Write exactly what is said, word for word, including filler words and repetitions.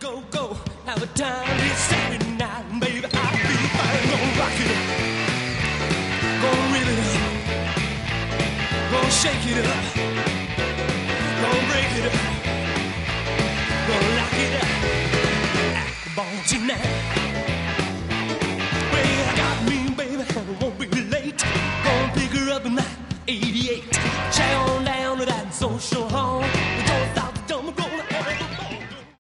go, go, have a time. It's Saturday night, and baby, I'll be fine. Gonna rock it up, gonna reel it up, gonna shake it up, gonna break it up, gonna lock it up. At the ball tonight.